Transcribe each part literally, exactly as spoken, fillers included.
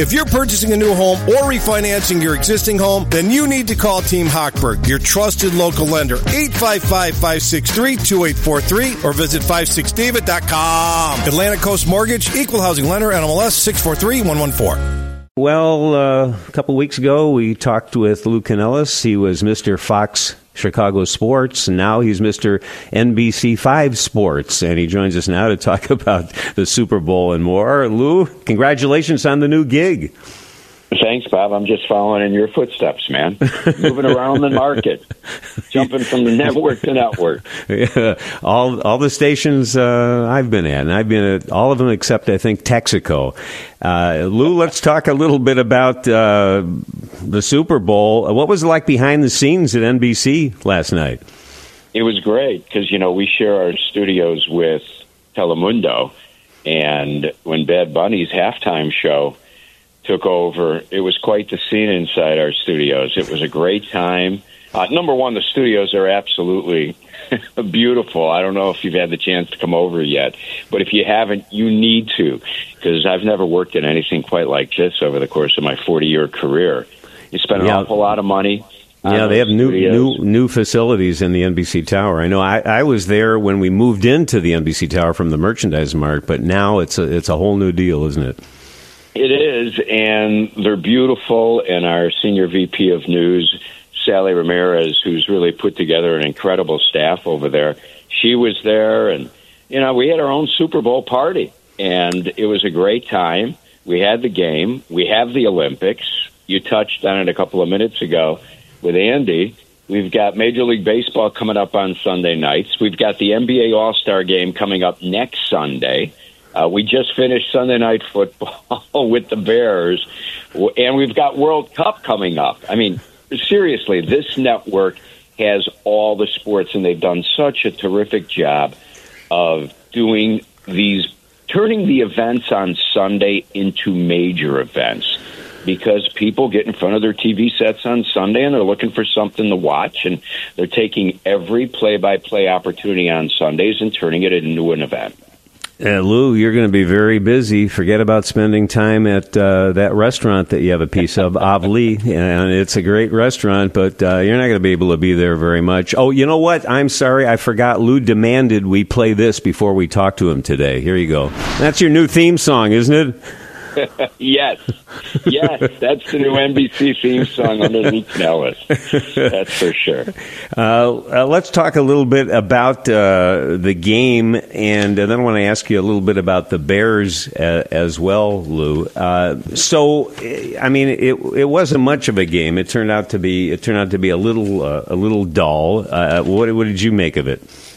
If you're purchasing a new home or refinancing your existing home, then you need to call Team Hochberg, your trusted local lender. eight five five, five six three, two eight four three or visit five six david dot com. Atlantic Coast Mortgage, Equal Housing Lender, N M L S six four three one one four. Well, uh, a couple weeks ago, we talked with Lou Canellis. He was Mister Fox Chicago Sports, and now he's Mister N B C five Sports, and he joins us now to talk about the Super Bowl and more. Lou, congratulations on the new gig. Thanks, Bob. I'm just following in your footsteps, man. Moving around the market, jumping from the network to network. Yeah, all all the stations uh, I've been at, and I've been at all of them except, I think, Texaco. Uh, Lou, let's talk a little bit about uh, the Super Bowl. What was it like behind the scenes at N B C last night? It was great because, you know, we share our studios with Telemundo, and when Bad Bunny's halftime show took over, it was quite the scene inside our studios. It was a great time. Uh, number one, the studios are absolutely beautiful. I don't know if you've had the chance to come over yet, but if you haven't, you need to, because I've never worked at anything quite like this over the course of my forty-year career. You spend an yeah. awful lot of money. Yeah, they have new new new facilities in the N B C Tower. I know I, I was there when we moved into the N B C Tower from the Merchandise Mart, but now it's a, it's a whole new deal, isn't it? It is, and they're beautiful, and our senior V P of News, Sally Ramirez, who's really put together an incredible staff over there, she was there, and, you know, we had our own Super Bowl party, and it was a great time. We had the game. We have the Olympics. You touched on it a couple of minutes ago with Andy. We've got Major League Baseball coming up on Sunday nights. We've got the N B A All-Star Game coming up next Sunday. Uh, we just finished Sunday Night Football with the Bears, and we've got World Cup coming up. I mean, seriously, this network has all the sports, and they've done such a terrific job of doing these, turning the events on Sunday into major events, because people get in front of their T V sets on Sunday, and they're looking for something to watch, and they're taking every play-by-play opportunity on Sundays and turning it into an event. Uh, Lou, you're going to be very busy. Forget about spending time at uh, that restaurant that you have a piece of, Avli, and it's a great restaurant, but uh, you're not going to be able to be there very much. Oh, you know what? I'm sorry, I forgot. Lou demanded we play this before we talk to him today. Here you go. That's your new theme song, isn't it? Yes. Yes, that's the new N B C theme song under Lou Canellis. That's for sure. Uh, uh, let's talk a little bit about uh, the game, and then I want to ask you a little bit about the Bears uh, as well, Lou. Uh, so, I mean, it it wasn't much of a game. It turned out to be it turned out to be a little uh, a little dull. Uh, what what did you make of it?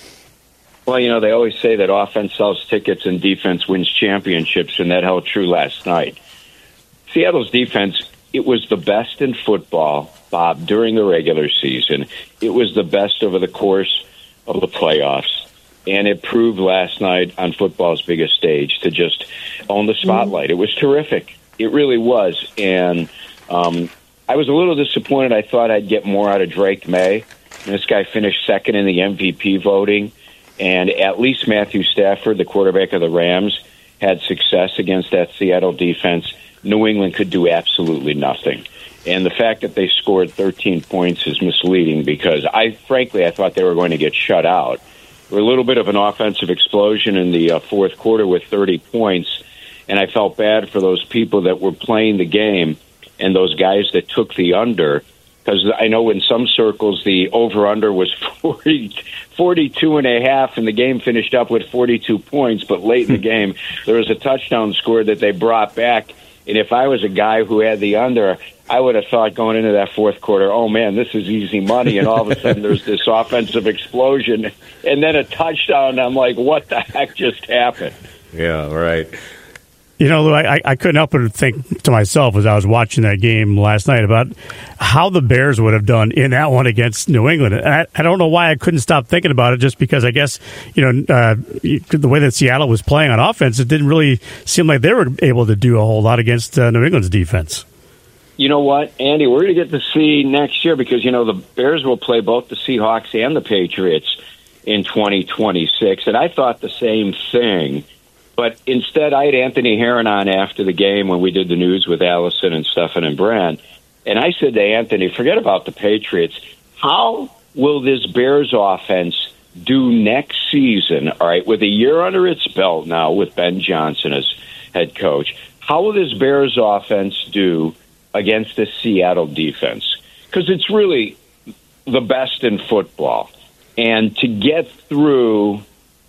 Well, you know, they always say that offense sells tickets and defense wins championships, and that held true last night. Seattle's defense, it was the best in football, Bob, during the regular season. It was the best over the course of the playoffs, and it proved last night on football's biggest stage to just own the spotlight. It was terrific. It really was, and um, I was a little disappointed. I thought I'd get more out of Drake May. This guy finished second in the M V P voting. And at least Matthew Stafford, the quarterback of the Rams, had success against that Seattle defense. New England could do absolutely nothing. And the fact that they scored thirteen points is misleading, because I, frankly, I thought they were going to get shut out. There were a little bit of an offensive explosion in the uh, fourth quarter with thirty points, and I felt bad for those people that were playing the game and those guys that took the under, because I know in some circles the over-under was forty, forty-two and a half, and the game finished up with forty-two points. But late in the game, there was a touchdown score that they brought back. And if I was a guy who had the under, I would have thought going into that fourth quarter, oh, man, this is easy money. And all of a sudden there's this offensive explosion and then a touchdown. And I'm like, what the heck just happened? Yeah, right. You know, Lou, I, I couldn't help but think to myself as I was watching that game last night about how the Bears would have done in that one against New England. And I, I don't know why I couldn't stop thinking about it, just because I guess, you know, uh, the way that Seattle was playing on offense, it didn't really seem like they were able to do a whole lot against uh, New England's defense. You know what, Andy, we're going to get to see next year, because, you know, the Bears will play both the Seahawks and the Patriots in twenty twenty-six. And I thought the same thing But instead, I had Anthony Herron on after the game when we did the news with Allison and Stefan and Brand. And I said to Anthony, forget about the Patriots. How will this Bears offense do next season, all right, with a year under its belt now with Ben Johnson as head coach? How will this Bears offense do against the Seattle defense? Because it's really the best in football. And to get through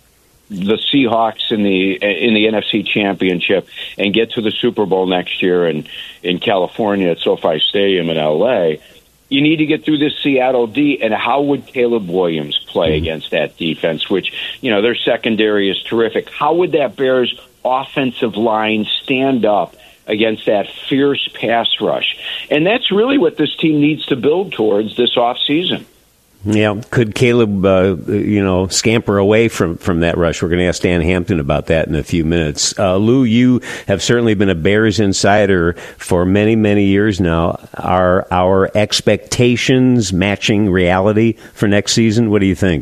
the Seahawks in the in the N F C Championship and get to the Super Bowl next year in, in California at SoFi Stadium in L A, you need to get through this Seattle D, and how would Caleb Williams play against that defense, which, you know, their secondary is terrific. How would that Bears offensive line stand up against that fierce pass rush? And that's really what this team needs to build towards this offseason. Yeah, could Caleb, uh, you know, scamper away from, from that rush? We're going to ask Dan Hampton about that in a few minutes. Uh, Lou, you have certainly been a Bears insider for many, many years now. Are our expectations matching reality for next season? What do you think?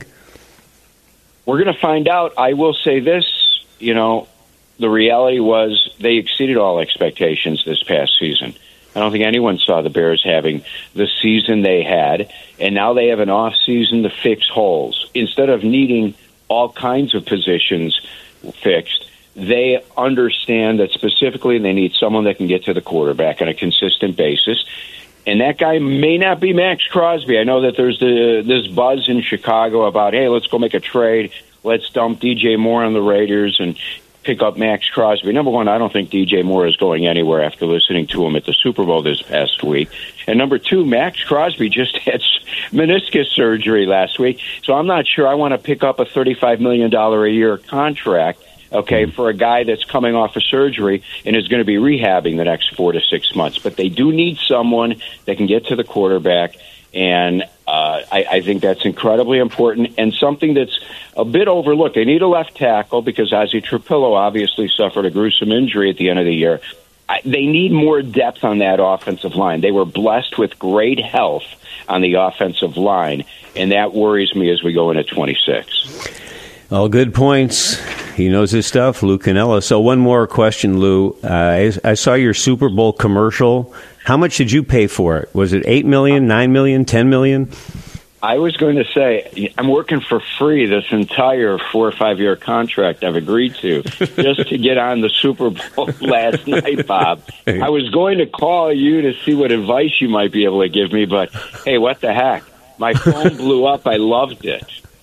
We're going to find out. I will say this, you know, the reality was they exceeded all expectations this past season. I don't think anyone saw the Bears having the season they had, and now they have an off season to fix holes. Instead of needing all kinds of positions fixed, they understand that specifically they need someone that can get to the quarterback on a consistent basis. And that guy may not be Max Crosby. I know that there's the, this buzz in Chicago about, hey, let's go make a trade. Let's dump D J Moore on the Raiders and pick up Max Crosby. Number one, I don't think D J Moore is going anywhere after listening to him at the Super Bowl this past week. And number two, Max Crosby just had meniscus surgery last week, so I'm not sure I want to pick up a thirty-five million dollars a year contract, okay, for a guy that's coming off of surgery and is going to be rehabbing the next four to six months. But they do need someone that can get to the quarterback, and uh, I, I think that's incredibly important and something that's a bit overlooked. They need a left tackle because Ozzie Trapillo obviously suffered a gruesome injury at the end of the year. I, they need more depth on that offensive line. They were blessed with great health on the offensive line, and that worries me as we go into twenty-six. All good points. He knows his stuff, Lou Cannella. So one more question, Lou. Uh, I, I saw your Super Bowl commercial. How much did you pay for it? Was it eight million dollars, nine million dollars, ten million dollars? I was going to say, I'm working for free this entire four or five year contract I've agreed to just to get on the Super Bowl last night, Bob. I was going to call you to see what advice you might be able to give me, but hey, what the heck? My phone blew up. I loved it.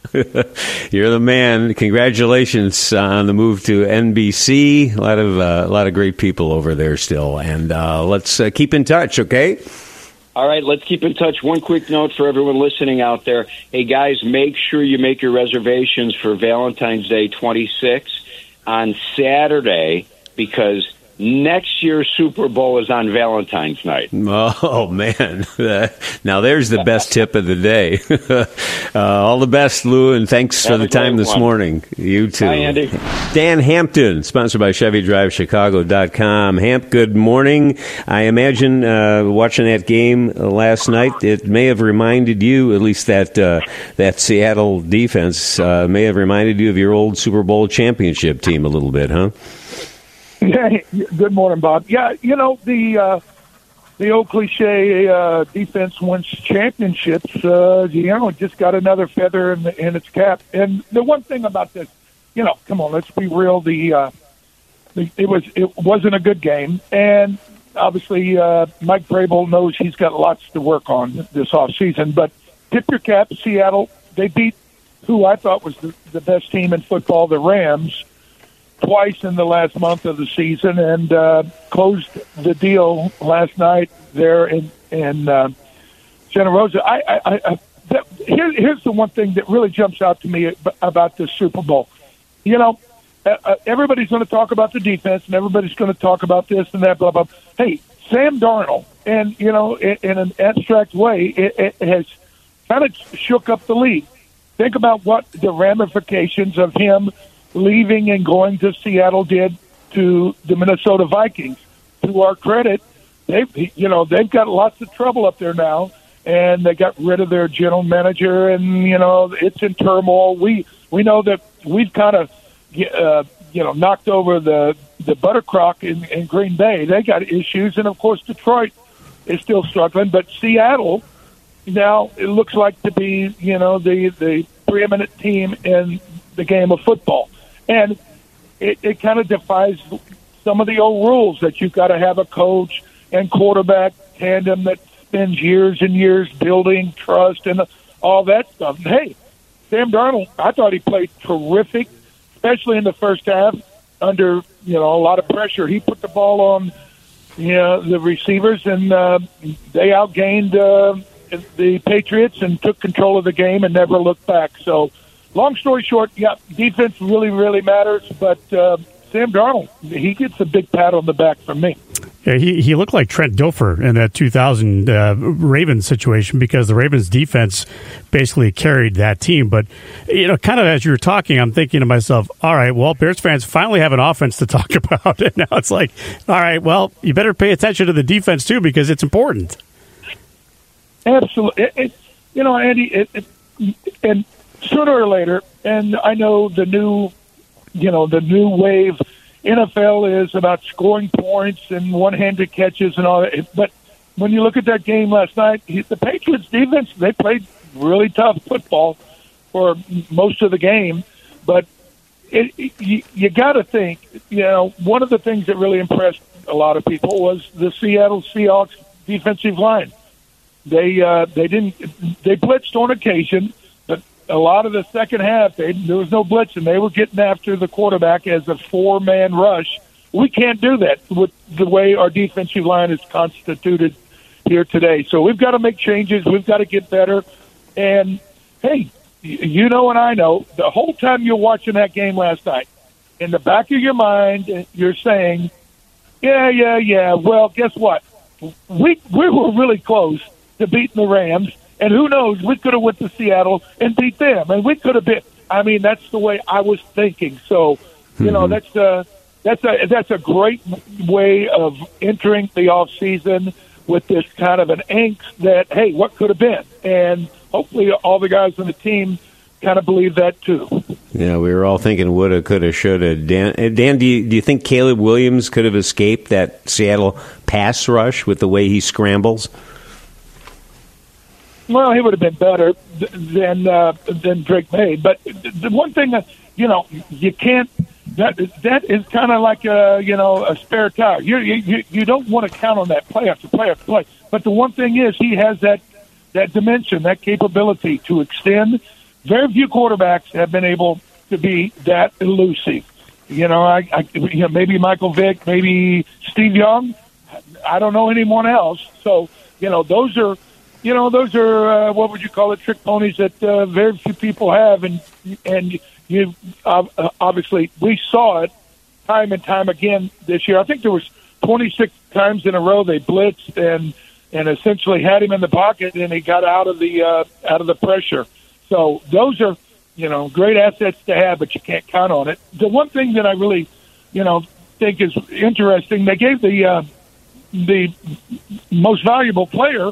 You're the man. Congratulations on the move to N B C. A lot of uh, a lot of great people over there still, and uh, let's uh, keep in touch. Okay. All right, let's keep in touch. One quick note for everyone listening out there. Hey, guys, make sure you make your reservations for Valentine's Day twenty-six on Saturday because next year's Super Bowl is on Valentine's night. Oh, man. Now, there's the best tip of the day. uh, all the best, Lou, and thanks Have for the time this one. morning. You too. Hi, Andy. Dan Hampton, sponsored by Chevy Drive Chicago dot com. Hamp, good morning. I imagine uh, watching that game last night, it may have reminded you, at least that uh, that Seattle defense uh, may have reminded you of your old Super Bowl championship team a little bit, huh? Yeah, good morning, Bob. Yeah, you know, the uh, the old cliche uh, defense wins championships, uh, you know, it just got another feather in, the, in its cap. And the one thing about this, you know, come on, let's be real, the, uh, the it, was, it wasn't a good game. And obviously uh, Mike Vrabel knows he's got lots to work on this offseason. But tip your cap, Seattle, they beat who I thought was the, the best team in football, the Rams, twice in the last month of the season, and uh, closed the deal last night there in in uh, Santa Rosa. I, I, I that, here, here's the one thing that really jumps out to me about this Super Bowl. You know, uh, everybody's going to talk about the defense, and everybody's going to talk about this and that, blah blah. Hey, Sam Darnold, and you know, in, in an abstract way, it, it has kind of shook up the league. Think about what the ramifications of him leaving and going to Seattle did to the Minnesota Vikings. To our credit, they've you know they've got lots of trouble up there now, and they got rid of their general manager, and you know it's in turmoil. We we know that we've kind of uh, you know, knocked over the the Buttercrock in, in Green Bay. They got issues, and of course Detroit is still struggling. But Seattle now it looks like to be, you know, the the preeminent team in the game of football, and it, it kind of defies some of the old rules that you've got to have a coach and quarterback tandem that spends years and years building trust and all that stuff. And hey, Sam Darnold, I thought he played terrific, especially in the first half under, you know, a lot of pressure. He put the ball on, you know, the receivers, and uh, they outgained uh, the Patriots and took control of the game and never looked back. So, long story short, yeah, defense really, really matters, but uh, Sam Darnold, he gets a big pat on the back from me. Yeah, he, he looked like Trent Dilfer in that two thousand uh, Ravens situation because the Ravens defense basically carried that team. But, you know, kind of as you were talking, I'm thinking to myself, all right, well, Bears fans finally have an offense to talk about. And now it's like, all right, well, you better pay attention to the defense, too, because it's important. Absolutely. It, it, you know, Andy, it, it, and sooner or later, and I know the new, you know, the new wave N F L is about scoring points and one-handed catches and all that. But when you look at that game last night, the Patriots defense, they played really tough football for most of the game. But it, it, you, you got to think, you know, one of the things that really impressed a lot of people was the Seattle Seahawks defensive line. They uh, they didn't they blitzed on occasion, but a lot of the second half they, there was no blitzing. They were getting after the quarterback as a four-man rush. We can't do that with the way our defensive line is constituted here today. So we've got to make changes. We've got to get better. And hey, you know and I know the whole time you're watching that game last night, in the back of your mind you're saying, yeah, yeah, yeah. Well, guess what? We we were really close to beating the Rams, and who knows, we could have went to Seattle and beat them, and we could have been. I mean, that's the way I was thinking. So, you mm-hmm. know, that's a that's a that's a great way of entering the off season with this kind of an angst that, hey, what could have been, and hopefully all the guys on the team kind of believe that too. Yeah, we were all thinking woulda, coulda, shoulda. Dan, Dan do you, do you think Caleb Williams could have escaped that Seattle pass rush with the way he scrambles? Well, he would have been better than uh, than Drake May. But the one thing that, you know, you can't, that that is kind of like a, you know, a spare tire. You you you don't want to count on that play after play after play. But the one thing is he has that that dimension, that capability to extend. Very few quarterbacks have been able to be that elusive. You know, I, I you know, maybe Michael Vick, maybe Steve Young. I don't know anyone else. So, you know, those are, you know, those are uh, what would you call it? Trick ponies that uh, very few people have, and and you uh, obviously we saw it time and time again this year. I think there was twenty-six times in a row they blitzed and and essentially had him in the pocket, and he got out of the uh, out of the pressure. So those are, you know, great assets to have, but you can't count on it. The one thing that I really, you know, think is interesting, they gave the uh, the most valuable player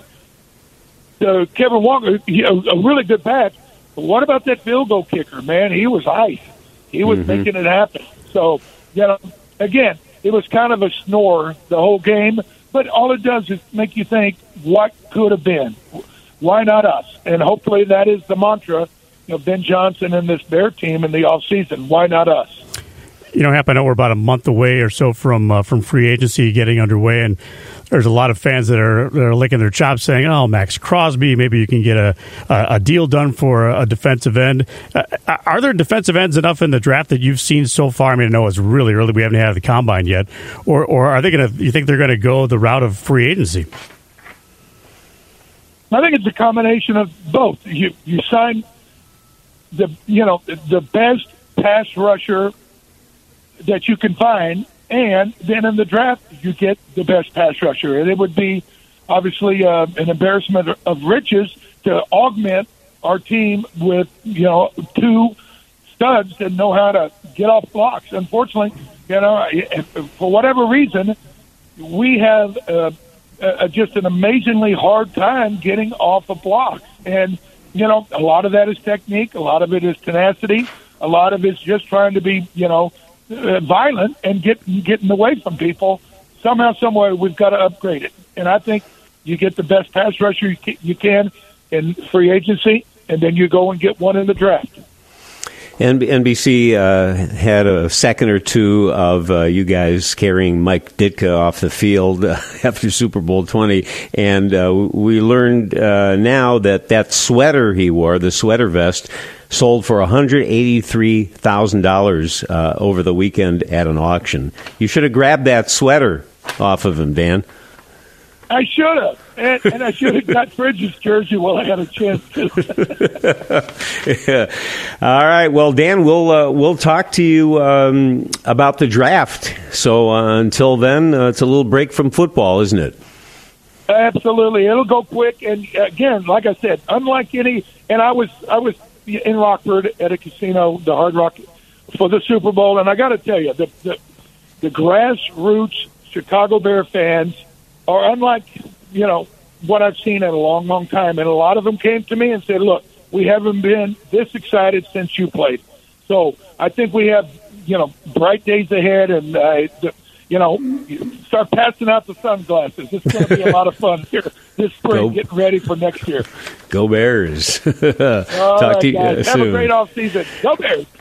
to Kevin Walker, you know, a really good pass. But what about that field goal kicker, man? He was ice. He was mm-hmm. making it happen. So, you know, again, it was kind of a snore the whole game, but all it does is make you think, what could have been? Why not us? And hopefully that is the mantra of Ben Johnson and this Bear team in the offseason. Why not us? You know, Hap, I know we're about a month away or so from uh, from free agency getting underway, and there's a lot of fans that are that are licking their chops saying, oh, Max Crosby, maybe you can get a, a, a deal done for a defensive end. Uh, are there defensive ends enough in the draft that you've seen so far? I mean, I know it's really early. We haven't had the combine yet. Or, or are they going to, you think they're going to go the route of free agency? I think it's a combination of both. You you sign the you know the best pass rusher that you can find, and then in the draft you get the best pass rusher, and it would be obviously uh, an embarrassment of riches to augment our team with you know two studs that know how to get off blocks. Unfortunately, you know for whatever reason, we have. Uh, Uh, just an amazingly hard time getting off a block. And, you know, a lot of that is technique. A lot of it is tenacity. A lot of it's just trying to be, you know, uh, violent and get getting away from people. Somehow, somewhere, we've got to upgrade it. And I think you get the best pass rusher you can, you can in free agency, and then you go and get one in the draft. N B C uh, had a second or two of uh, you guys carrying Mike Ditka off the field uh, after Super Bowl twenty, and uh, we learned uh, now that that sweater he wore, the sweater vest, sold for one hundred eighty-three thousand dollars uh, over the weekend at an auction. You should have grabbed that sweater off of him, Dan. I should have, and, and I should have got Bridges' jersey while I had a chance to. Yeah. All right, well, Dan, we'll uh, we'll talk to you um, about the draft. So uh, until then, uh, it's a little break from football, isn't it? Absolutely, it'll go quick. And again, like I said, unlike any, and I was I was in Rockford at a casino, the Hard Rock, for the Super Bowl, and I got to tell you, the, the the grassroots Chicago Bear fans are unlike, you know, what I've seen in a long, long time. And a lot of them came to me and said, look, we haven't been this excited since you played. So I think we have, you know, bright days ahead. And, uh, the, you know, start passing out the sunglasses. It's going to be a lot of fun here this spring, Go. getting ready for next year. Go Bears. All Talk right, to you guys. soon. Have a great off season. Go Bears.